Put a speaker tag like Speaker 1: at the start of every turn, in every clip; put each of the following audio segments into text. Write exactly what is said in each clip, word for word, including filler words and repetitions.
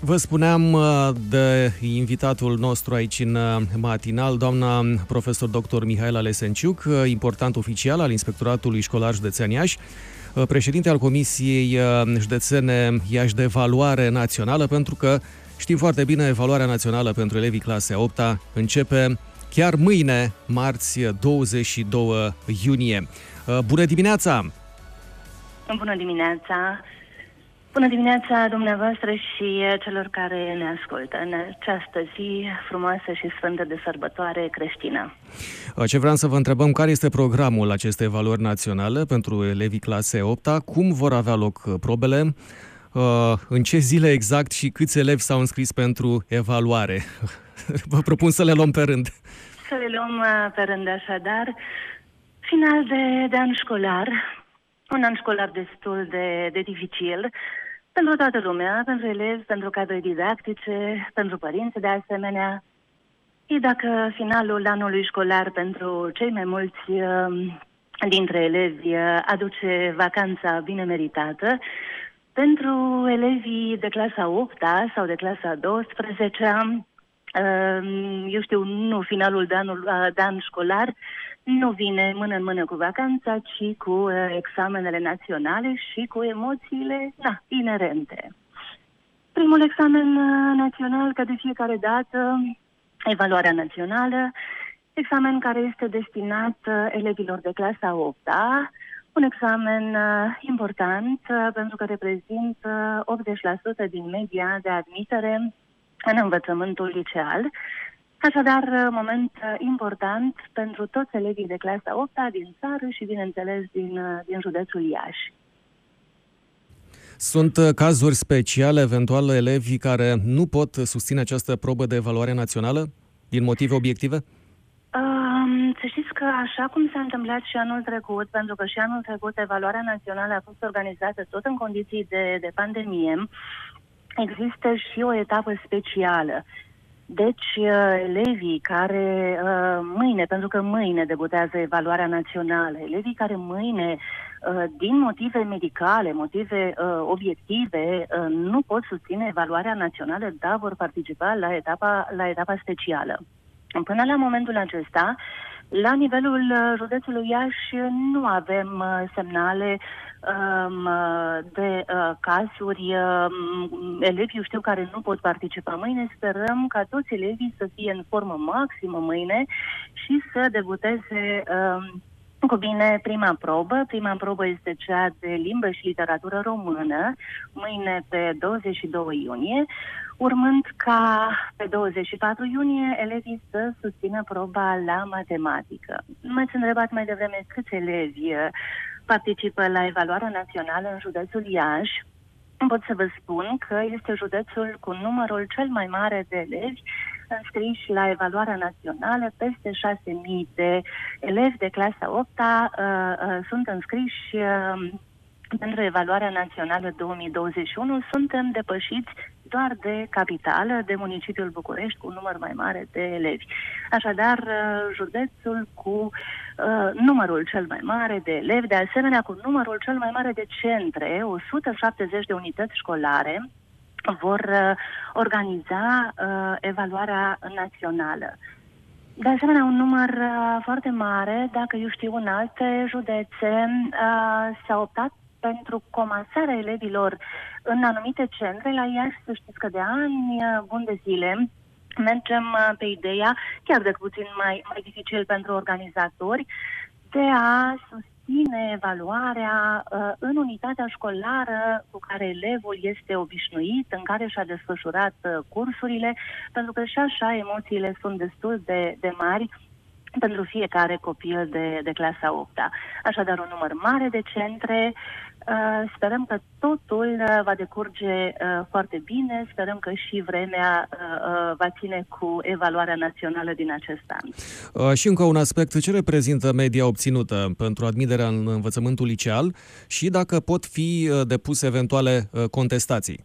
Speaker 1: Vă spuneam de invitatul nostru aici în matinal, doamna profesor doctor Mihaela Lesenciuc, important oficial al Inspectoratului Școlar Județean Iași, președinte al Comisiei Județene Iași de Evaluare Națională, pentru că știm foarte bine, evaluarea națională pentru elevii clase a opta începe chiar mâine, marți, douăzeci și doi iunie. Bună dimineața!
Speaker 2: Bună dimineața! Bună dimineața dumneavoastră și celor care ne ascultă în această zi frumoasă și sfântă de sărbătoare creștină.
Speaker 1: Ce vreau să vă întrebăm, care este programul acestei evaluări naționale pentru elevii clase opta? Cum vor avea loc probele? În ce zile exact și câți elevi s-au înscris pentru evaluare? Vă propun să le luăm pe rând.
Speaker 2: Să le luăm pe rând, așadar. Final de, de an școlar, un an școlar destul de, de dificil pentru toată lumea, pentru elevi, pentru cadre didactice, pentru părinți de asemenea. Și dacă finalul anului școlar pentru cei mai mulți dintre elevi aduce vacanța bine meritată, pentru elevii de clasa a opta sau de clasa a douăsprezecea, eu știu, nu finalul de, anul, de an școlar nu vine mână în mână cu vacanța, ci cu examenele naționale și cu emoțiile na, inerente. Primul examen național, ca de fiecare dată, evaluarea națională, examen care este destinat elevilor de clasa a opta, un examen important pentru că reprezintă optzeci la sută din media de admitere în învățământul liceal. Așadar, moment important pentru toți elevii de clasa a opta din țară și, bineînțeles, din, din județul Iași.
Speaker 1: Sunt cazuri speciale, eventual, elevii care nu pot susține această probă de evaluare națională din motive obiective?
Speaker 2: Um, să știți că așa cum s-a întâmplat și anul trecut, pentru că și anul trecut evaluarea națională a fost organizată tot în condiții de, de pandemie, există și o etapă specială. Deci, uh, elevii care uh, mâine, pentru că mâine debutează evaluarea națională, elevii care mâine, uh, din motive medicale, motive uh, obiective, uh, nu pot susține evaluarea națională, dar vor participa la etapa, la etapa specială. Până la momentul acesta, la nivelul uh, județului Iași nu avem uh, semnale um, de uh, cazuri, uh, elevi, eu știu, care nu pot participa mâine. Sperăm ca toți elevii să fie în formă maximă mâine și să debuteze uh, cu bine prima probă. Prima probă este cea de limbă și literatură română, mâine pe douăzeci și doi iunie, urmând ca pe douăzeci și patru iunie elevii să susțină proba la matematică. M-ați întrebat mai devreme câți elevi participă la evaluarea națională în județul Iași. Pot să vă spun că este județul cu numărul cel mai mare de elevi înscriși la evaluarea națională. Peste șase mii de elevi de clasa a opta uh, uh, sunt înscriși uh, pentru evaluarea națională două mii douăzeci și unu. Suntem depășiți doar de capitală, de municipiul București, cu un număr mai mare de elevi. Așadar, județul cu uh, numărul cel mai mare de elevi, de asemenea cu numărul cel mai mare de centre, o sută șaptezeci de unități școlare, vor uh, organiza uh, evaluarea națională. De asemenea, un număr uh, foarte mare, dacă eu știu, în alte județe uh, s-a optat pentru comasarea elevilor în anumite centre. La Iași, să știți că de ani buni de zile mergem pe ideea, chiar de puțin mai, mai dificil pentru organizatori, de a susține evaluarea uh, în unitatea școlară cu care elevul este obișnuit, în care și-a desfășurat uh, cursurile, pentru că și așa emoțiile sunt destul de, de mari pentru fiecare copil de, de clasa a opta. Așadar, un număr mare de centre. Uh, sperăm că totul uh, va decurge uh, foarte bine, sperăm că și vremea uh, uh, va ține cu evaluarea națională din acest an.
Speaker 1: Uh, și încă un aspect, ce reprezintă media obținută pentru admiterea în învățământul liceal și dacă pot fi uh, depuse eventuale uh, contestații?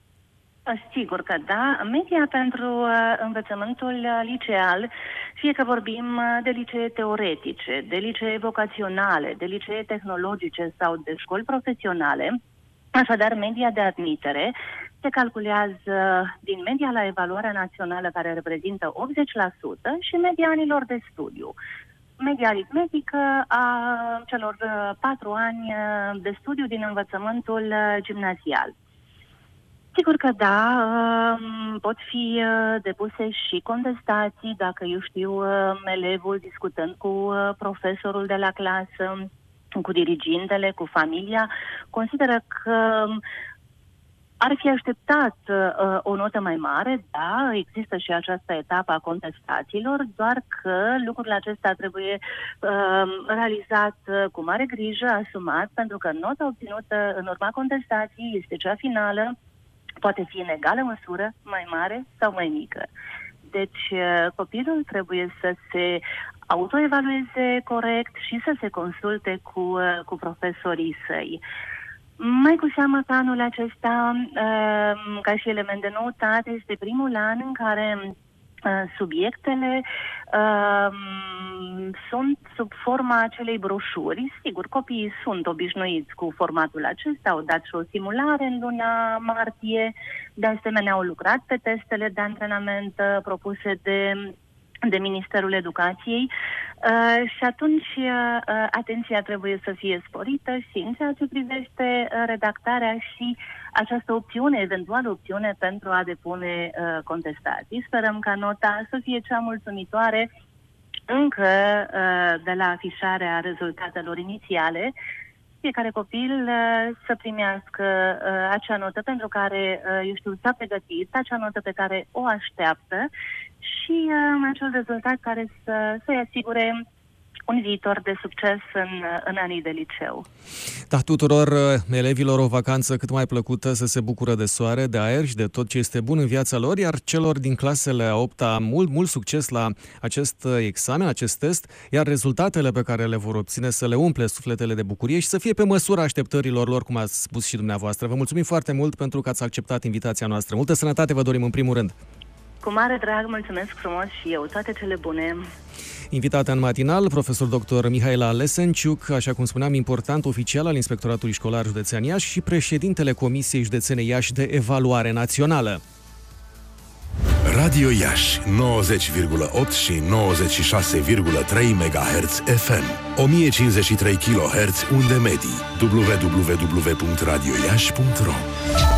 Speaker 2: Sigur că da. Media pentru uh, învățământul uh, liceal, fie că vorbim uh, de licee teoretice, de licee vocaționale, de licee tehnologice sau de școli profesionale, așadar media de admitere se calculează din media la evaluarea națională, care reprezintă optzeci la sută, și media anilor de studiu. Media aritmetică a celor patru ani de studiu din învățământul gimnazial. Sigur că da, pot fi depuse și contestații dacă, eu știu, elevul discutând cu profesorul de la clasă, cu dirigintele, cu familia, consideră că ar fi așteptat uh, o notă mai mare. Da, există și această etapă a contestațiilor, doar că lucrul acesta trebuie uh, realizat uh, cu mare grijă, asumat, pentru că nota obținută în urma contestației este cea finală, poate fi în egală măsură, mai mare sau mai mică. Deci uh, copilul trebuie să se autoevalueze corect și să se consulte cu, uh, cu profesorii săi. Mai cu seamă că anul acesta, ca și element de noutate, este primul an în care subiectele sunt sub forma acelei broșuri. Sigur, copiii sunt obișnuiți cu formatul acesta, au dat și o simulare în luna martie, de asemenea au lucrat pe testele de antrenament propuse de de Ministerul Educației uh, și atunci uh, atenția trebuie să fie sporită și în ceea ce privește uh, redactarea și această opțiune, eventuală opțiune pentru a depune uh, contestații. Sperăm ca nota să fie cea mulțumitoare încă uh, de la afișarea rezultatelor inițiale, fiecare copil uh, să primească uh, acea notă pentru care, uh, eu știu, s-a pregătit, acea notă pe care o așteaptă și uh, acel rezultat care să, să-i asigure un viitor de succes în, în anii de liceu.
Speaker 1: Da, tuturor uh, elevilor o vacanță cât mai plăcută, să se bucură de soare, de aer și de tot ce este bun în viața lor, iar celor din clasele a opta mult, mult succes la acest examen, acest test, iar rezultatele pe care le vor obține să le umple sufletele de bucurie și să fie pe măsura așteptărilor lor, cum ați spus și dumneavoastră. Vă mulțumim foarte mult pentru că ați acceptat invitația noastră. Multă sănătate vă dorim în primul rând.
Speaker 2: Cu mare drag, mulțumesc frumos și eu. Toate cele bune.
Speaker 1: Invitată în matinal, profesor doctor Mihaela Lesenciuc, așa cum spuneam, important oficial al Inspectoratului Școlar Județean Iași și președintele Comisiei Județene Iași de Evaluare Națională.
Speaker 3: Radio Iași nouăzeci virgulă opt și nouăzeci și șase virgulă trei megahertz F M, o mie cincizeci și trei kilohertz unde medii. w w w punct radio iași punct r o